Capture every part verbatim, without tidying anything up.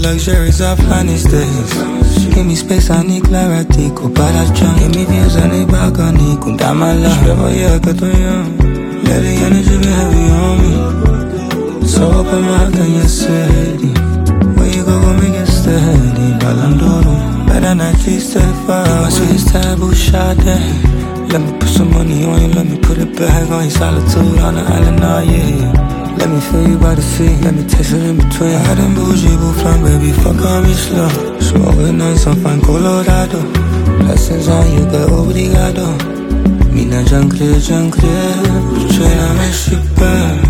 luxuries of honest days. Give me space, I need clarity. Go para jump. Give me views, I need balcony. Kunda mala. Shrevo yeah, kato young. Let the energy be heavy on me. So open mouth and you're steady. Where you go, go make it steady. Balandoro. Better not chase that far. My sweet taboo shot there. Let me put some money on you, let me put it back on your solitude on the island, oh yeah. Let me feel you by the sea, let me taste it in between. I had them bougie boo flan, baby, fuck on me slow. Smoking on some fine Colorado. Blessings on you, get obrigado. Mina jungle, jungle, train, I miss you back.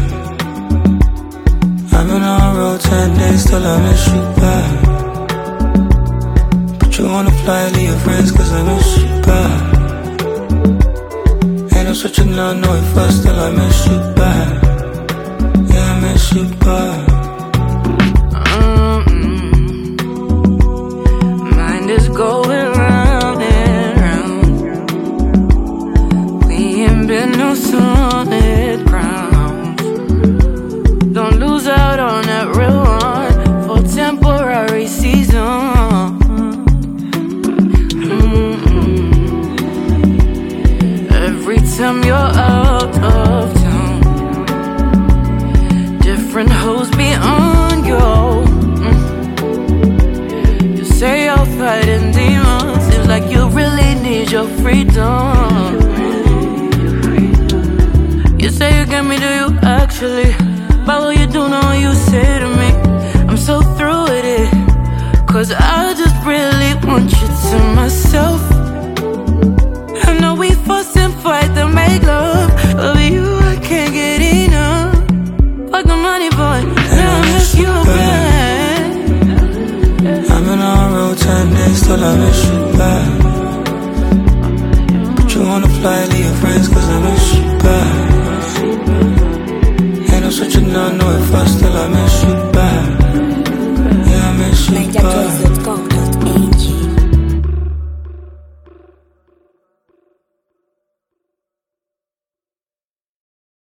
I've been on road ten days, still I miss you back. Put you on a flight, leave your friends, cause I miss you back. I'm switching on, know it fast, still I miss you back. Yeah, I miss you back. Mm-mm. Mind is going round and round. We ain't been no solid ground. Don't lose out on that real one for temporary season. Every time you're out of town, different hoes be on you. Mm. You say you're fighting demons, seems like you really need your freedom. You say you get me, do you actually? But what you do know what you say to me. I'm so through with it, cause I just really want you to myself. I know we fuss and fight to make love, but with you I can't get enough. Fuck the money, boy, now I miss you back. I've been on road ten days, still I miss you back. Put you on a flight, leave your friends, cause I miss you back. Ain't no switching on, know it fast, still I miss you